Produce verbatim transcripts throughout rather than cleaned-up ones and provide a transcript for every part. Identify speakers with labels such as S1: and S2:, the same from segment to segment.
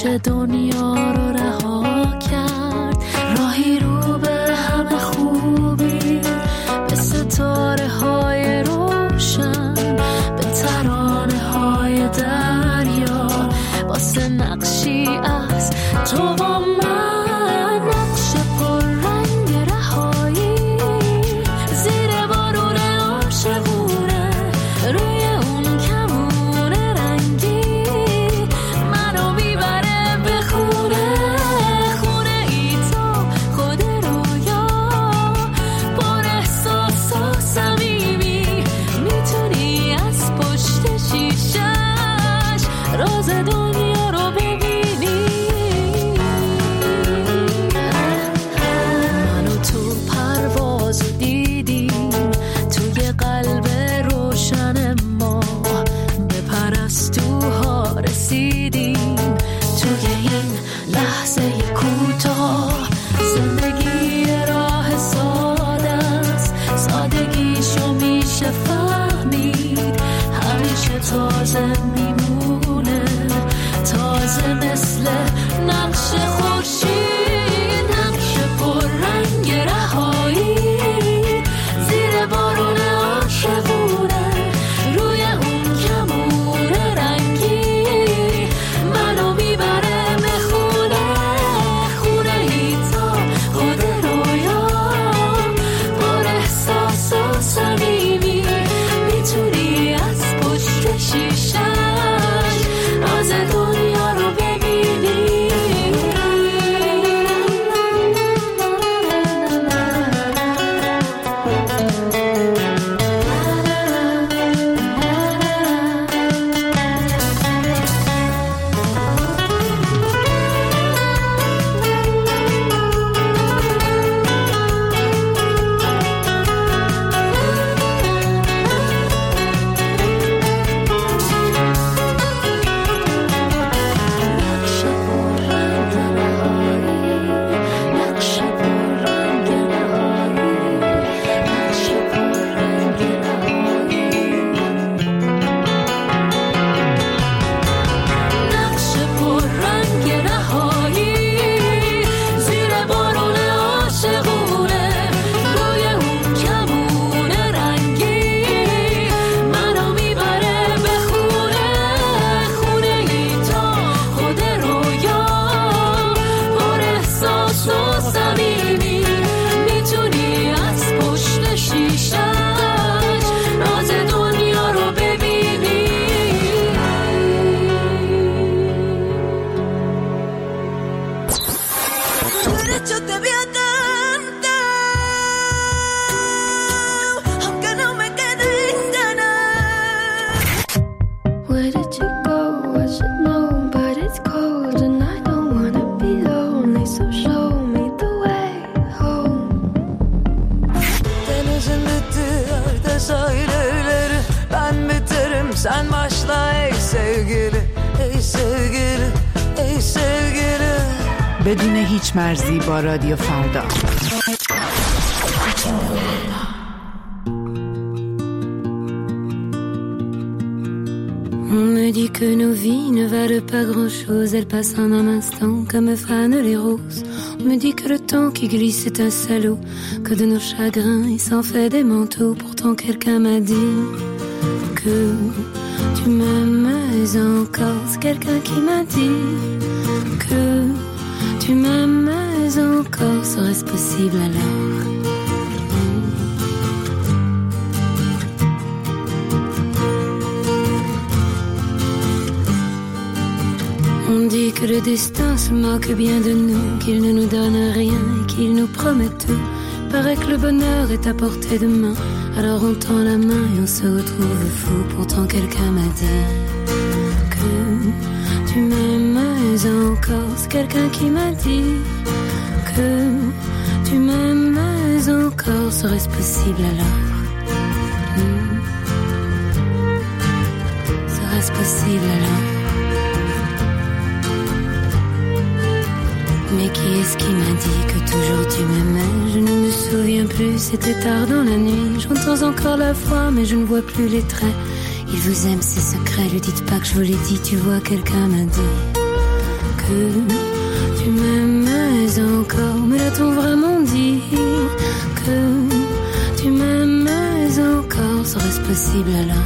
S1: دنیا رو رها کرد، راهی رو به همه خوبی، به ستاره های روشن، به ترانه های دریا، واسه نقشی از تو و من، نقش پر رنگ رهایی، زیر بارون عاشقونه، روی اون کمون رنگی، منو میبره به خونه، خونه ای تو خود رویا، پر احساس و صمیمی، میتونی از پشت شیشش راز دنیا رو ببینی. منو تو پرواز دیدیم، توی قلب روشن ما، به پرستوها رسیدیم، توی این لحظه کوتاه، زندگی راه ساده است، سادگیشو میشه فهمید، همیشه تازه میمونه، تازه مثل نقش خورشید، نقش پر رنگ رهایی، زیر بارون عاشقونه، روی اون کمون رنگی، منو میبره به خونه، خونه ای تا خود رویا، پر احساس و صمیمی، میتونی از پشت شیشش راز دنیا رو ببینی. Where did you go? I should know, but it's cold and I don't wanna be lonely, so show me the way home.
S2: Denizin bittiği sahilleri, ben biterim sen başla ey sevgili, ey sevgili, ey sevgili.
S3: بدون هیچ مرزی با رادیو فردا.
S1: On me dit que nos vies ne valent pas grand-chose, elles passent en un instant comme fanent les roses. On me dit que le temps qui glisse est un salaud, que de nos chagrins il s'en fait des manteaux. Pourtant quelqu'un m'a dit que tu m'aimes encore. C'est quelqu'un qui m'a dit que tu m'aimes encore. Serait-ce possible alors? On dit que le destin se moque bien de nous, qu'il ne nous donne rien et qu'il nous promet tout. Paraît que le bonheur est à portée de main, alors on tend la main et on se retrouve fou. Pourtant quelqu'un m'a dit que tu m'aimes encore. C'est quelqu'un qui m'a dit que tu m'aimes encore. Serait-ce possible alors? hmm. Serait-ce possible alors? Mais qui est-ce qui m'a dit que toujours tu m'aimais? Je ne me souviens plus, c'était tard dans la nuit. J'entends encore la voix mais je ne vois plus les traits. Il vous aime, ses secrets, lui dites pas que je vous l'ai dit. Tu vois, quelqu'un m'a dit que que tu m'aimes encore. Me l'a-t-on vraiment dit que tu m'aimes encore? Serait-ce possible alors?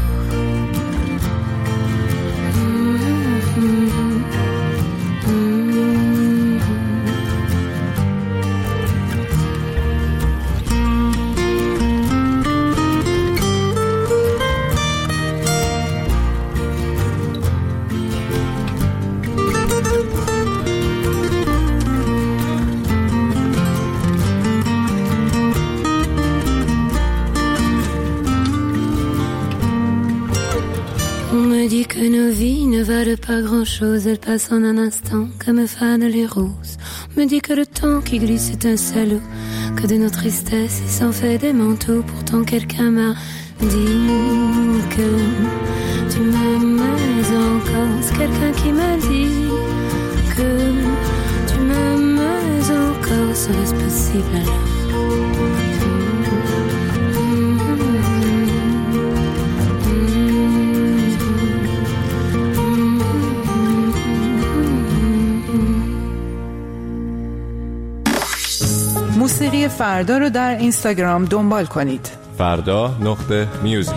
S1: Que nos vies ne valent pas grand-chose, elles passent en un instant comme fanent les roses. On me dit que le temps qui glisse est un salaud, que de nos tristesses il s'en fait des manteaux. Pourtant quelqu'un m'a dit que tu m'aimes encore. C'est quelqu'un qui m'a dit que tu m'aimes encore. Serait-ce possible alors?
S3: موسیقی فردا رو در اینستاگرام دنبال کنید.
S4: فردا نقطه میوزیک.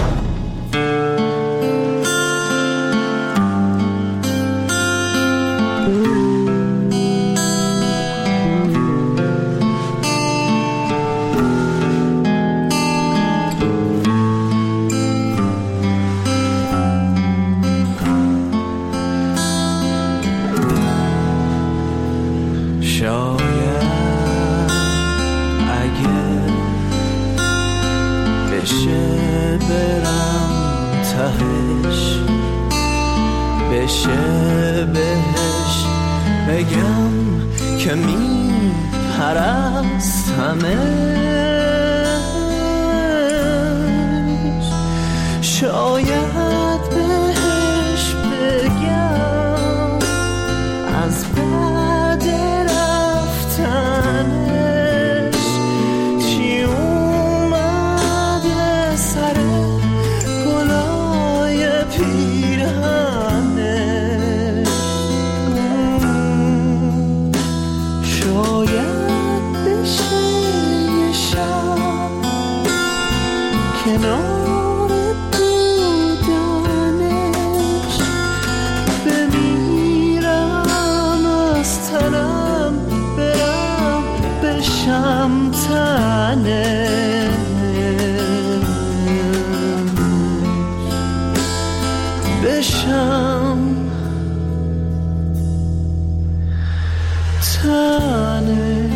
S5: بشه بهش بگم که می پرستمش. شاید بهش بگم از بعد رفتنش چی اومده سر گلای پیرهنش. شاید بشه یه شب کنار بودنش بمیرم از تنم برم بشم تنش. بشم تنش.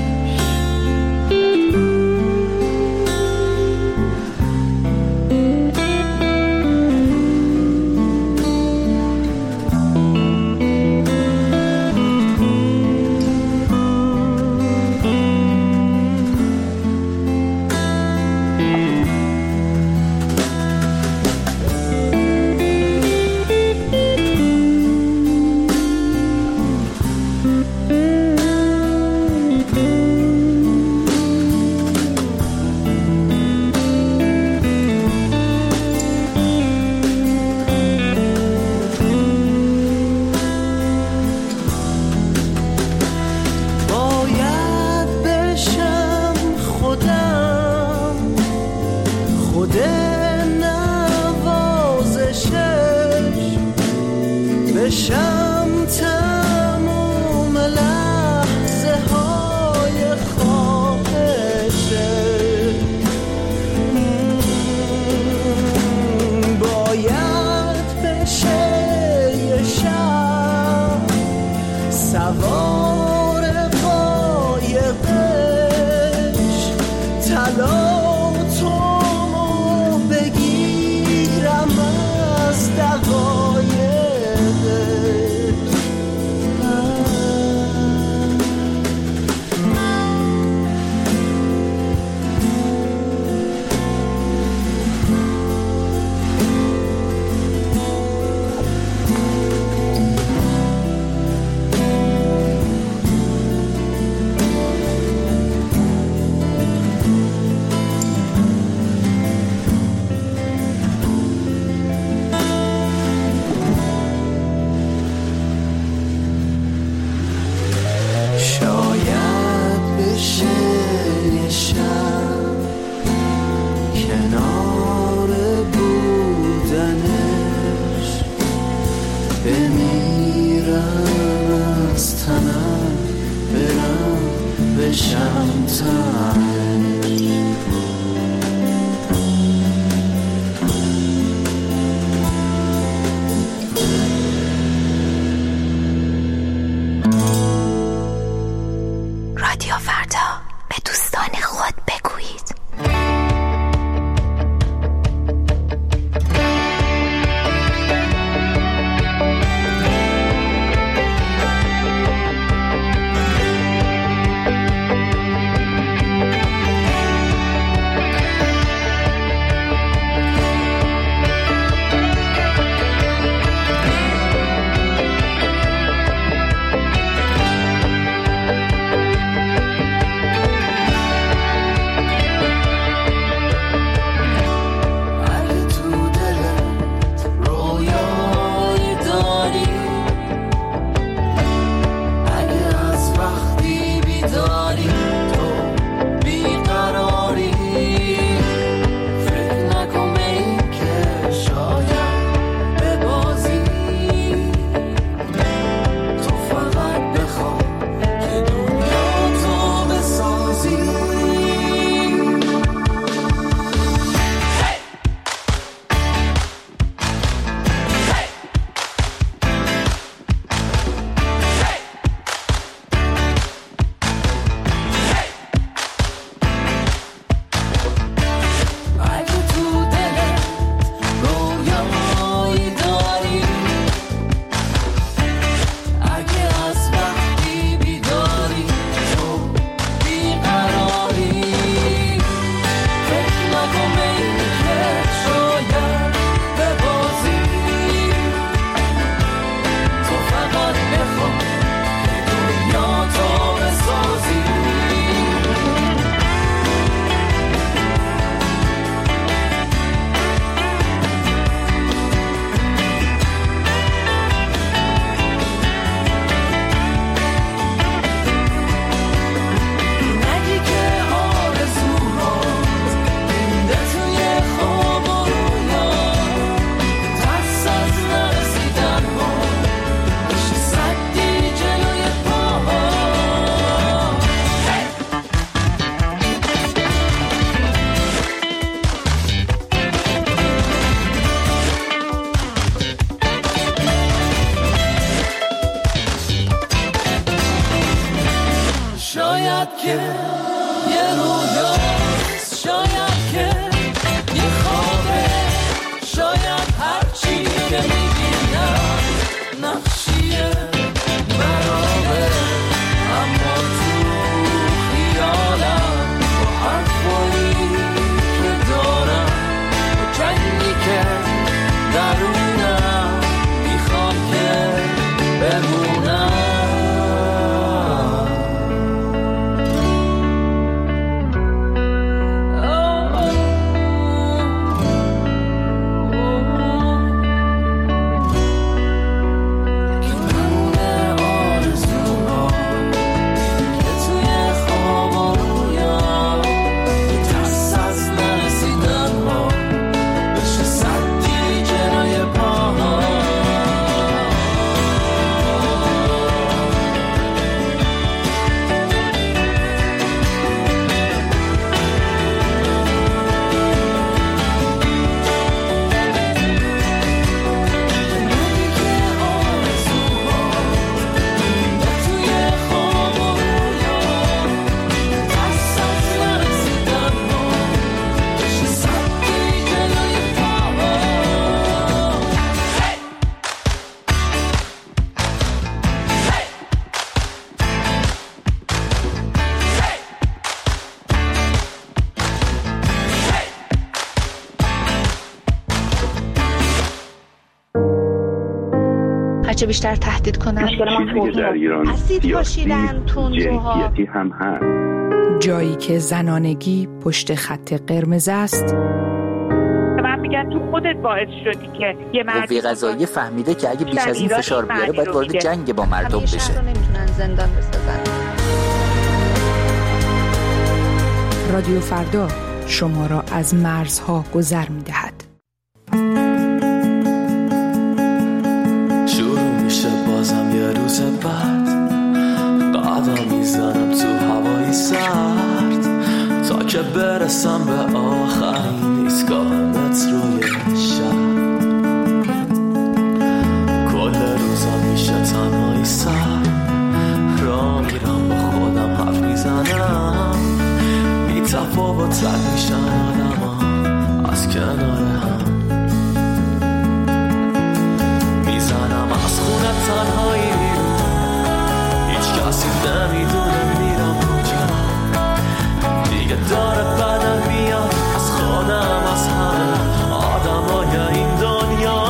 S5: بشم تموم لحظه های خواهشه. باید بشه یه شب سوار قایقش طلا تومو بگیرم از دقایق. بمیرم از تنم برم بشم تنم.
S6: رادیو فردا، به دوستان خود بگویید.
S7: هرچه بیشتر تهدید کنن
S8: چیزی که در ایران سیاسی جنسیتی هم هست.
S3: جایی که زنانگی پشت خط قرمز است.
S9: من میگم تو خودت باعث شدی که یه مرد
S10: قوه قضاییه فهمیده که اگه بیش از این فشار بیاره باید وارد جنگ با مردم بشه.
S7: همیشه نمیتونن زندان بسازن.
S3: رادیو فردا شما را از مرزها گذر می‌دهد.
S11: شروع
S5: برسم به آخرین ایستگاه متروی شهر. کل روزا میشه تنهایی سر را میرم با خودم حرف میزنم، بی تفاوت رد میشن آدم ها از کنار هم. میزنم از خونه تنهایی بیرون، هیچ کسی نمیدونه میرم کجا. دیگه داره بدم میاد از خودم، از همه آدم های این دنیا.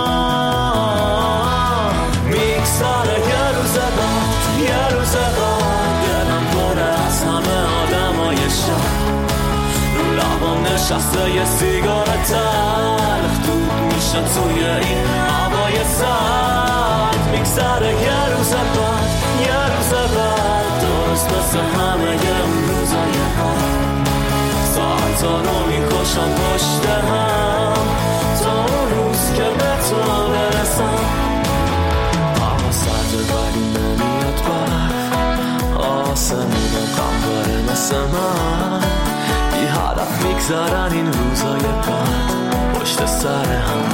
S5: میگذره یه روز بعد یه روز بعد، دلم پره از همه آدم های شهر. رو لبام نشسته یه سیگار تلخ، دود میشه توی این هوای سرد. میگذره یه روز بعد یه روز بعد، درست مثل همه یه روزای هم. ساعتا رو میکشم پشت هم تا اون روز که به تو برسم. هوا سرده ولی نمیاد برف، آسمونم قمباره مثل من. بی هدف میگذرن این روزای بد پشت سر هم.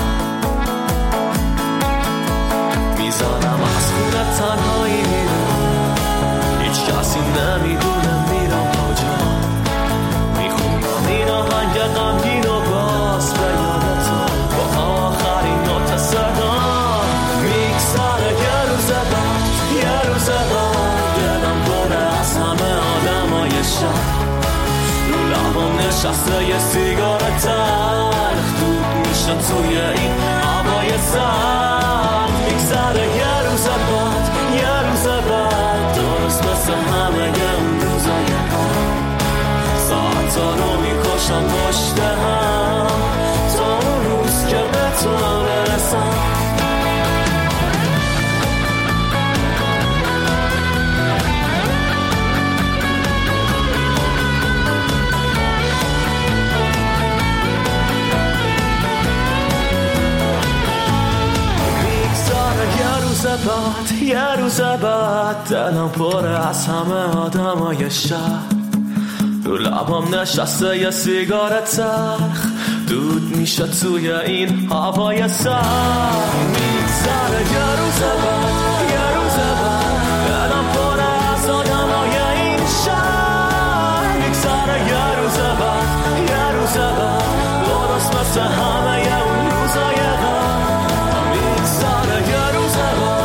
S5: میزنم از خونه تنهایی میرم، هیچ کسی نمیدونه میرم کجا. میخونم این آهنگ غمگین و باز به یاد تو با آخرین نوت صدا. میگذره یه روز بعد یه روز بعد، دلم پره از همه آدمای شهر. رو لبام نشسته یه سیگار تلخ، دود میشه توی این هوای سرد. میگذره یه روز بعد یه روز بعد، درست مثل همه اون روزای هم. ساعتا رو میکشم پشت هم تا اون روز که به تو برسم. بعد یه روز بعد، دلم پره از همه آدمای شهر. رو لبام نشسته یه سیگار تلخ، دود میشه توی این هوای سرد. میگذره یه روز بعد یه روز بعد، دلم پره از آدمای این شهر. میگذره یه روز بعد یه روز بعد، درست مثل همه اون روزای قبل. میگذره یه روز بعد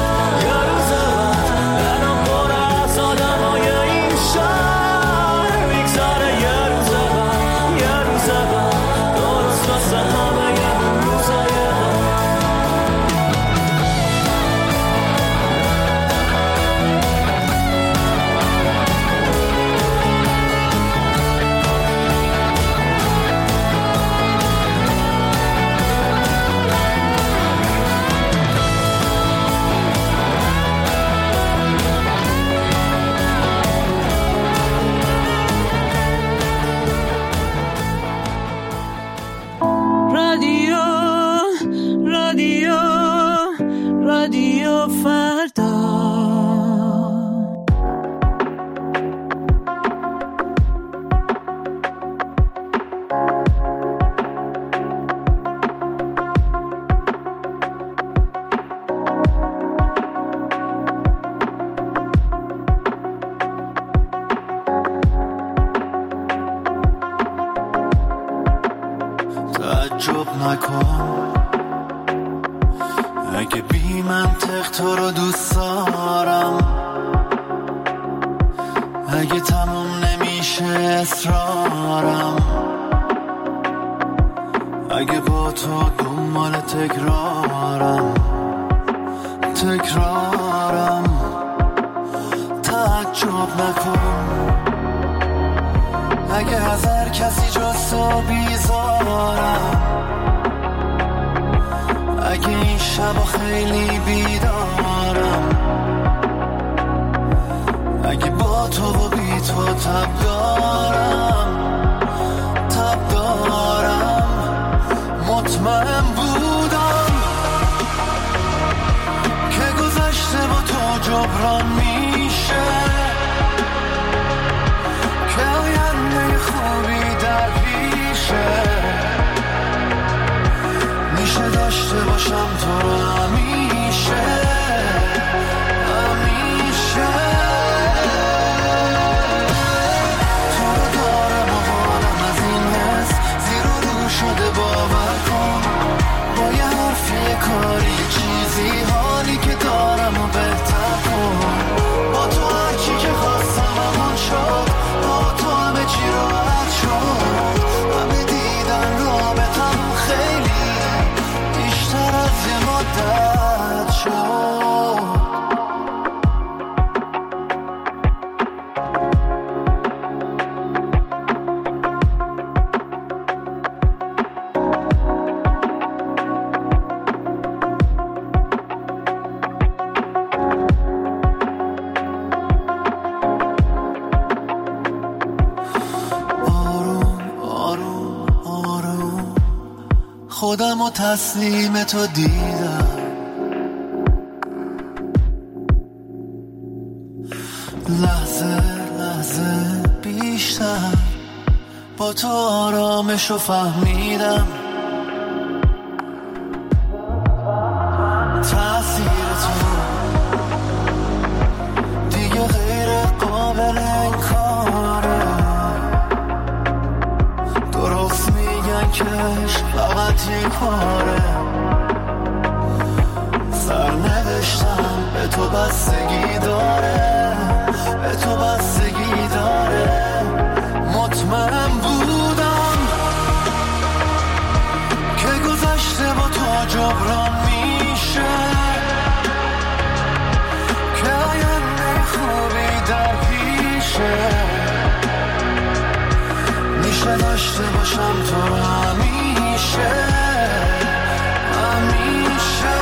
S5: جبران میشه که آینده خوبی
S11: همیشه همیشه تو رو دارم و حالم از این حس زیر و رو شده باور کن با یه حرف یه کاری چیزی حالی که دارم و بهتر کن با تو هرچی که خواستم همون شد با تو همه چی راحت شد همه دیدن رابطم خیلی بیشتر از یه مدت شد خودم و تسلیم تو دیدم لحظه لحظه بیشتر با تو آرامشو فهمیدم تأثیر تو دیگه غیر قابل انکاره درست میگن که فقط یک باره سرنوشتم به تو بستگی داره به تو بستگی داره مطمئن بودم که گذشته با تو جبران میشه که آینده خوبی در پیشه میشه داشته باشم تو همیشه همیشه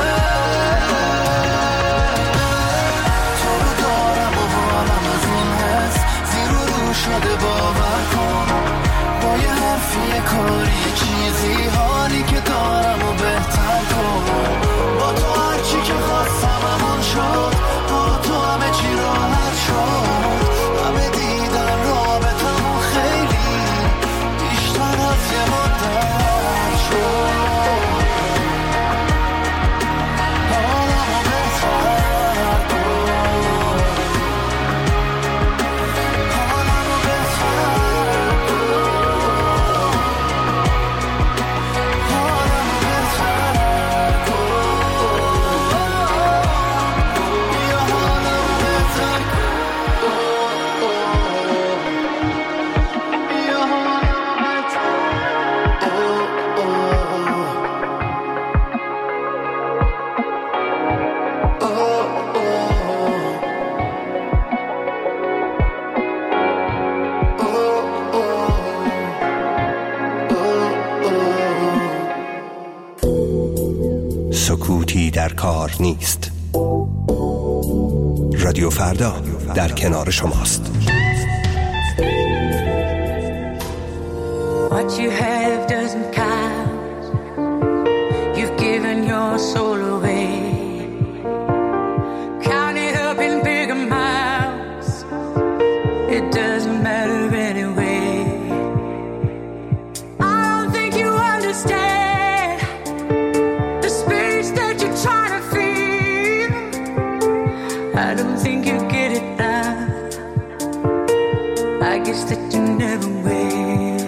S11: تو رو دارم و حالم از این حس زیر و رو شده باور کن با یه حرفی یه کاری چیزی حالی که دارم و بهتر کن با تو هرچی که خواستم همون شد با تو همه چی راحت شد همه دیدن رابطمون خیلی بیشتر از یه مدت شد حالمو بهتر کن حالمو بهتر کن حالمو بهتر کن بیا حالمو بهتر کن بیا حالمو
S12: سکوتی در کار نیست. رادیو فردا در کنار شماست.
S13: What you have doesn't count. You've given your soul away. Count it up in big amounts. It doesn't matter anyway. I don't think you understand the space that you're trying to feel. I don't think you get it now. I guess that you never will.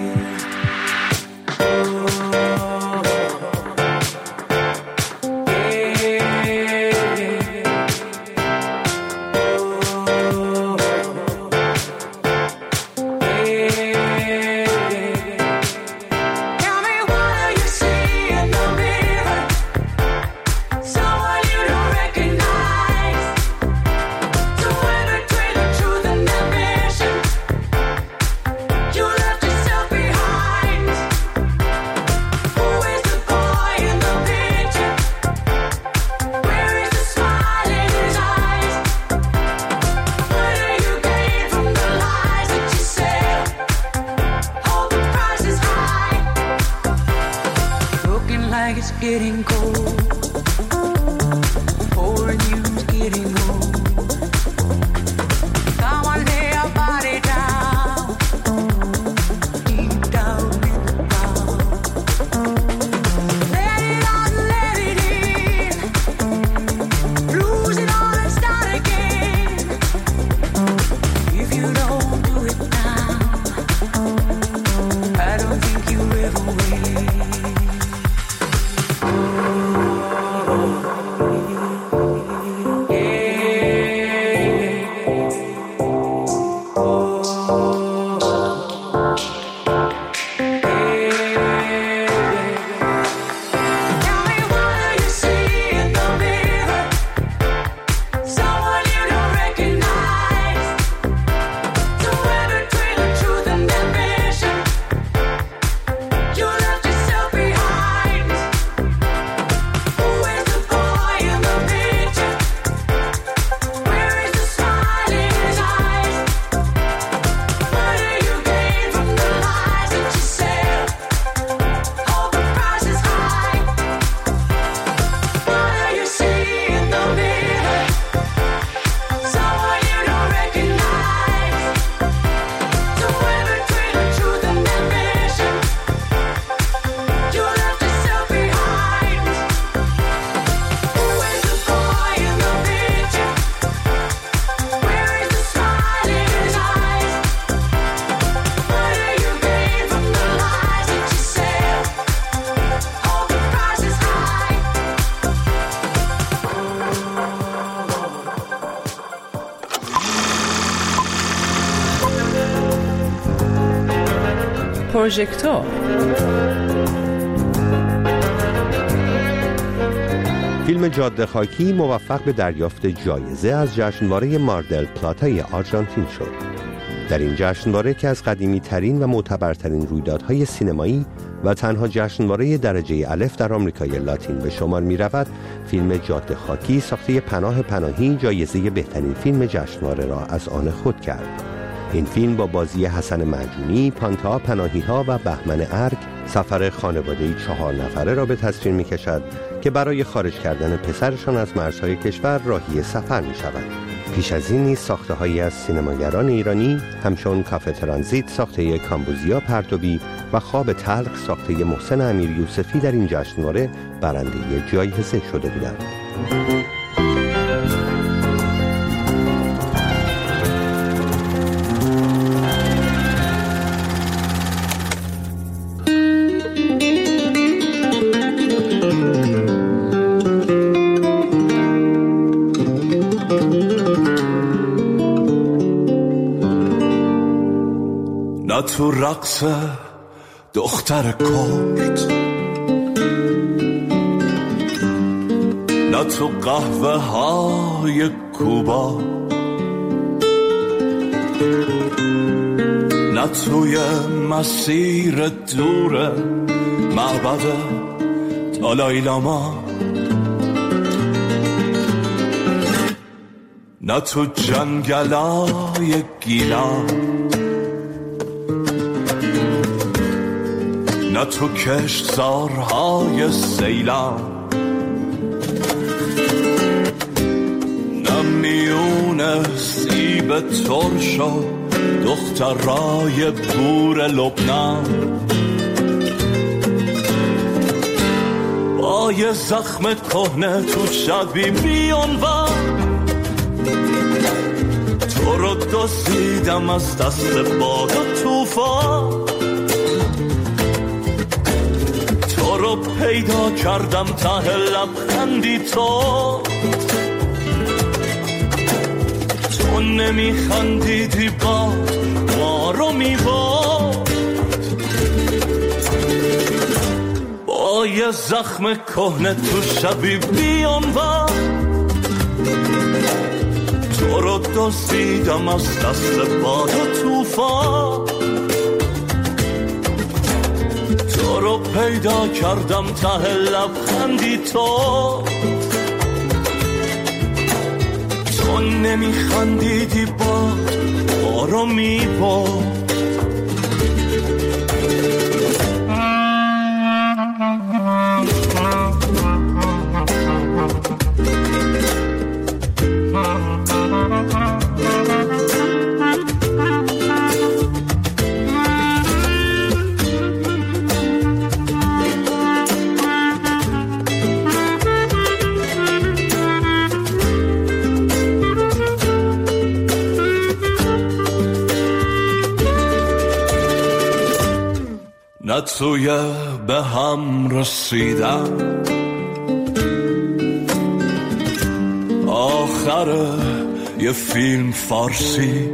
S13: Getting cold, pouring you's getting old. Come on, lay your body down, deep down in the ground. Let it out, let it in.
S3: پروژکتور.
S12: فیلم جاده خاکی موفق به دریافت جایزه از جشنواره ماردل پلاتای آرژانتین شد. در این جشنواره که از قدیمی ترین و معتبرترین رویدادهای سینمایی و تنها جشنواره درجه الف در آمریکای لاتین به شمار می رود، فیلم جاده خاکی ساخته پناه پناهی جایزه بهترین فیلم جشنواره را از آن خود کرد. این فیلم با بازی حسن معجونی، پانتا پناهی‌ها و بهمن ارگ سفر خانواده‌ای چهار نفره را به تصویر می کشد که برای خارج کردن پسرشان از مرزهای کشور راهی سفر می شود. پیش از این نیز ساخته‌هایی از سینماگران ایرانی همچون کافه ترانزیت ساخته کامبوزیا پرتوی و خواب تلخ ساخته محسن امیر یوسفی در این جشنواره برنده جایزه شده بودند.
S5: نه تو رقص دختر کرد، نه تو قهوه های کوبا، نه توی مسیر دور معبد دالای لاما، نه تو جنگلای گیلان، نه تو کشتزارهای سیلان، نه میون سیب ترش و دخترای بور لبنان، با یه زخم کهنه تو شبی بیانوان، تو رو دزدیدم از دست باد و توفان، تو رو پیدا کردم ته لبخندی تو، تو نمیخندیدی با ما رو میباد، با یه زخم کهنه تو شبی بیانوان، تو رو دزدیدم از دست باد و توفان، تو رو پیدا کردم ته لبخندی تو، تو نمیخندیدی با ما رو میباد. نه توی به هم رسیدن آخر یه فیلم فارسی،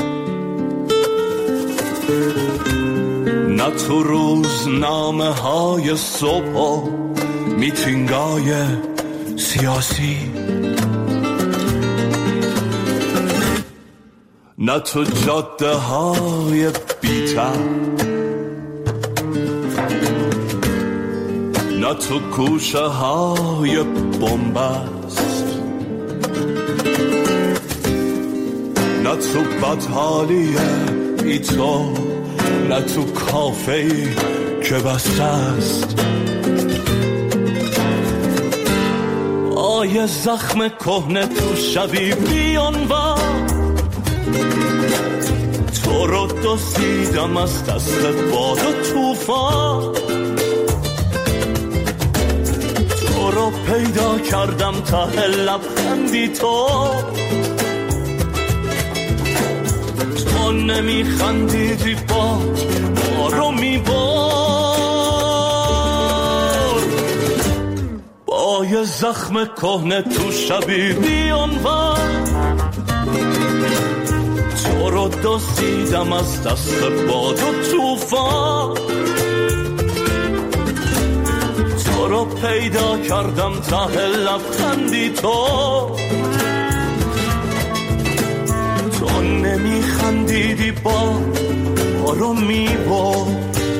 S5: نه تو روزنامه های صبح و میتینگای سیاسی، نه تو جاده های بی‌تر، نه تو کوشه های بنبست، نه تو بدحالی ای تو، نه تو کافه‌ای که بسته است، آیه زخم کهنه تو شبی بیانوان، تو رو دزدیدم از دست باد و توفان، تو رو پیدا کردم ته لبخندی تو، تو نمیخندیدی با ما رو میبار، با یه زخم کهنه تو شبی بیانوان، تو رو دزدیدم از دست باد و توفان، تو رو پیدا کردم ته لبخندی تو، تو نمیخندیدی با ما رو میبرد.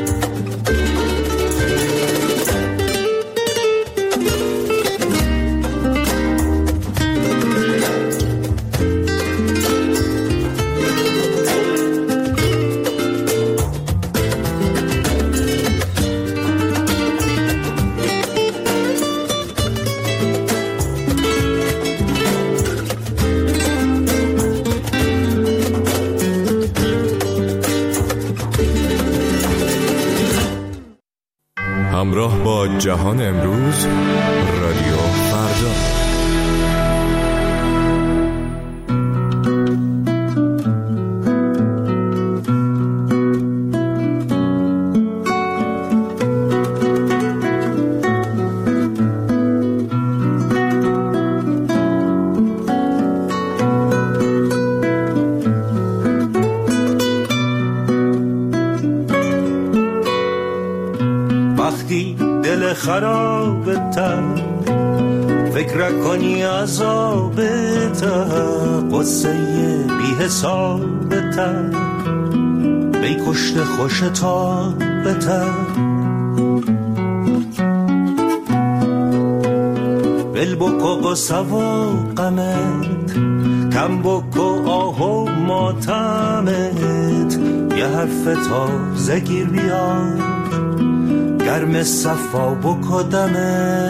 S4: همراه با جهان امروز، رادیو فردا.
S5: خرابتر فکر کنی عذابتر، قصه بی حسابتر، بی کشت خوشتا بتر، بل بکو قصه و قمت، کم بکو آه و ماتمت، یه حرف تازه گیر بیار، گرم صفا بکدمه.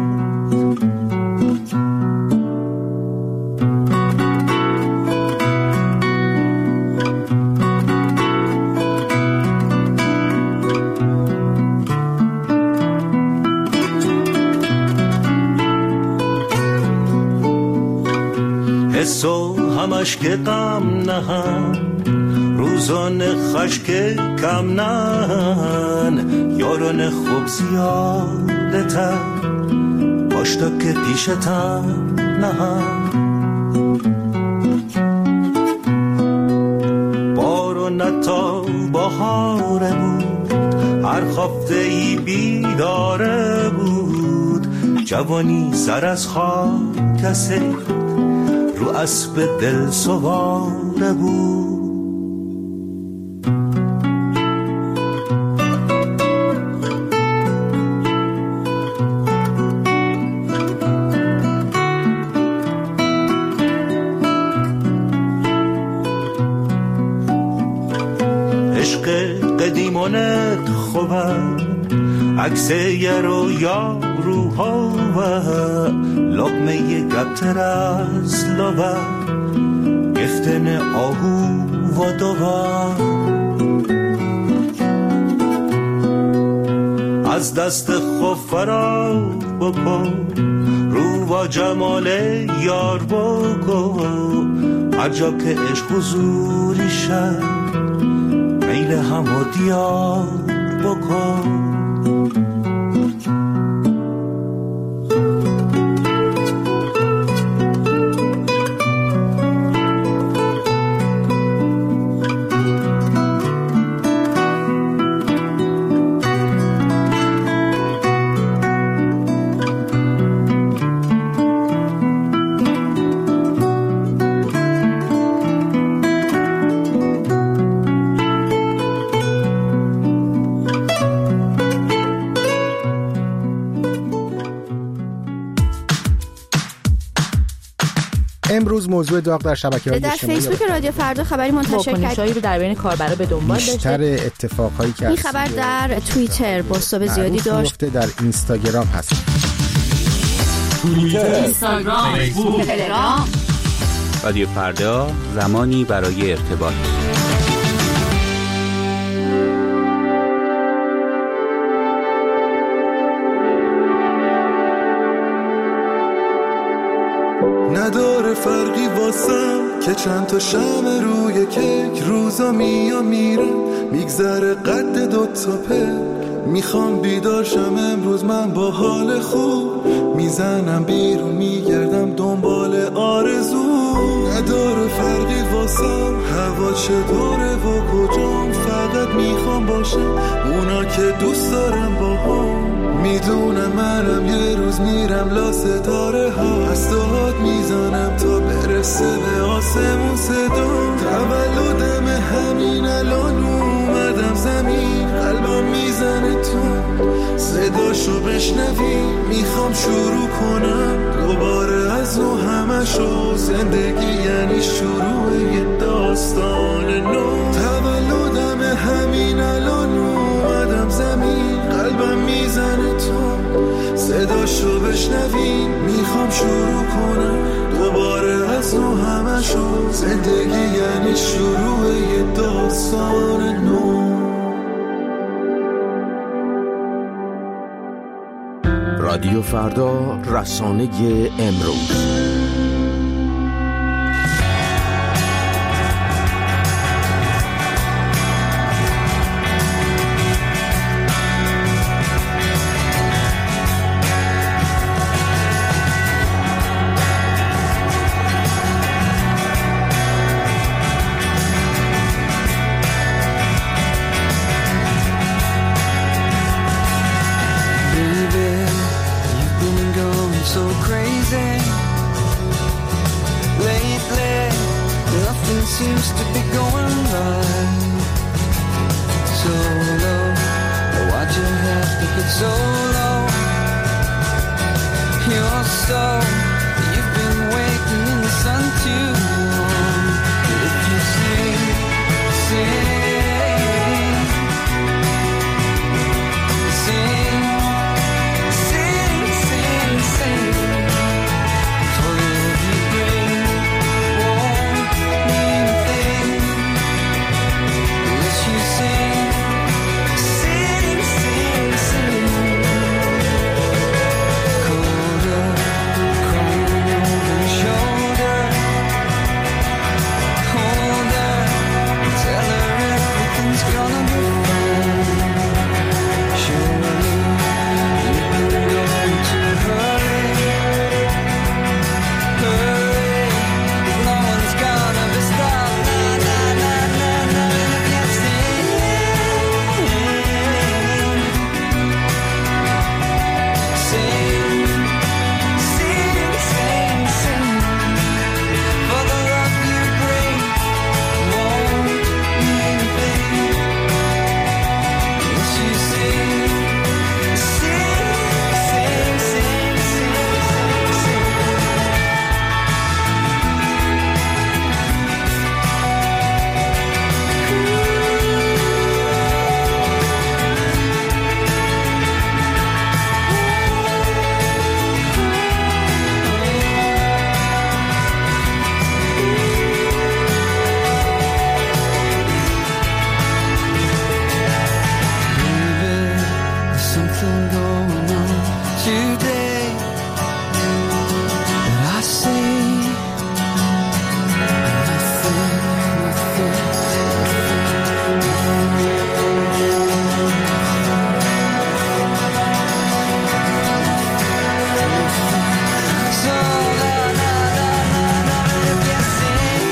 S5: حسو همش که غم نهن، روزان خشک کم نهن، یاران خوب زیادتر، باشتا که پیشتم نهن. بارو نتا بهاره بود، هر خفته ای بیداره بود، جوانی سر از خاک کسید، رو اسب دل سواره بود. قدیمانت خوبم، عکسه یه رو یا روها و لقمه یه گبتر از لبه، گفتن آهو و دوه، از دست خوب فرار بکن، رو و جمال یار بکن، هر جا که عشق حضوری شد، میل همو دیار بکن.
S14: امروز موضوع داغ در شبکه‌های اجتماعی
S15: در فیسبوک رادیو فردا خبری منتشر کرد رو در بین کاربرا به دنبال داشته.
S14: بیشتر اتفاقایی که
S15: این خبر در توییتر بازتاب زیادی داشت،
S14: در اینستاگرام هست.
S16: توییتر، اینستاگرام، فیسبوک، تلگرام.
S10: رادیو فردا، زمانی برای ارتباط.
S11: نداره فرقی واسم که چند تا شمع روی کیک، روزا میا میره میگذره قد دوتا په، میخوام بیدار شم امروز من با حال خوب، میزنم بیرون میگردم دنبال آرزو. نداره فرقی واسم هوا چطوره و کجام، فقط میخوام باشم اونا که دوست دارم با هم. میدونم منم یه روز میرم لا ستاره ها، هستهات میزنم تا برسه به آسمون صدا. تولدم همین الان اومدم زمین، قلبم میزنه تو صداشو بشنوی. میخوام شروع کنم دوباره از نو همشو، زندگی یعنی شروع یه داستان نو. تولدم همین الان اومدم زمین، قلبم میزنه تو صداشو بشنوی. میخوام شروع کنم دوباره از نو همشو، زندگی یعنی شروع یه داستان نو.
S17: رادیو فردا، رسانه امروز.
S2: Seems to be going right. So low, why'd you have to get so low? You're so, you've been waiting in the sun too long. If you sing, sing, sing, sing, sing, sing. For the love you bring won't mean a thing unless you sing, sing, sing, sing. Colder, crawling over your shoulder. Hold her, tell her everything's gonna be fine. Surely you've been going too hurry, hurry. No one's gonna be stopped. Na na na na na. If you sing, sing, sing, sing, sing. For the love you bring won't mean a thing unless you sing, sing, sing, sing, sing, sing, sing. There's something going on today that I see. Nothing, nothing, so na na na na na. If you sing,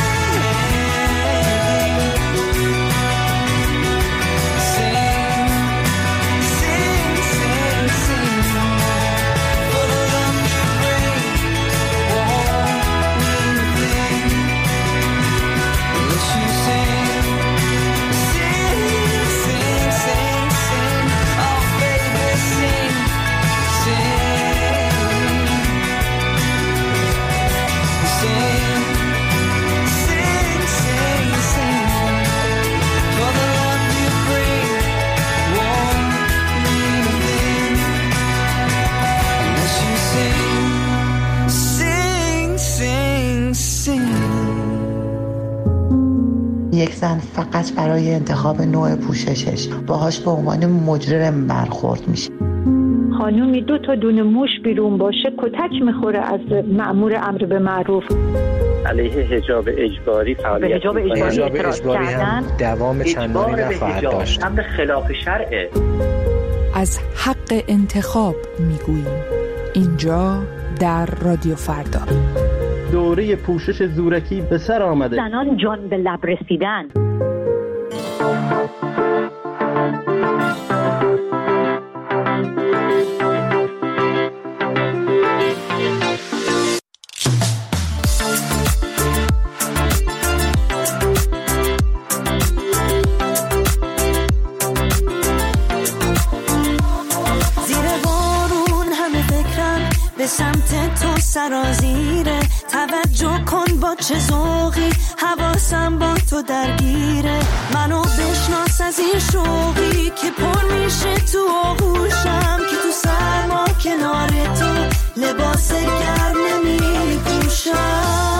S2: sing, sing, sing, sing. For the love you bring won't mean a thing unless you sing, sing, sing, sing, sing. Oh baby, sing, sing, sing, sing, sing, sing. For the love you bring won't mean a thing unless you sing, sing, sing, sing.
S18: یک زن فقط برای انتخاب نوع پوششش باهاش به عنوان مجرم برخورد میشه.
S9: خانومی دو تا دونه موش بیرون باشه کتک میخوره از مأمور امر به معروف.
S10: علیه حجاب اجباری فعالیت
S9: حجاب اجباری
S14: حجاب
S9: اعتراض
S14: اجباری هم
S9: کردن.
S14: دوام چندانی
S10: اجبار به
S14: نخواهد
S10: حجاب
S14: داشت.
S10: امر خلاف شرعه.
S3: از حق انتخاب میگوییم اینجا در رادیو فردا.
S19: دوره پوشش زورکی به سر آمده.
S9: زنان جان به لب رسیدن.
S20: به سمت تو سرازیره، توجه کن با چه ذوقی، حواسم با تو درگیره، منو بشناس از این شوقی که پر میشه تو آغوشم، که تو سرما کنار تو لباس گرم نمی پوشم.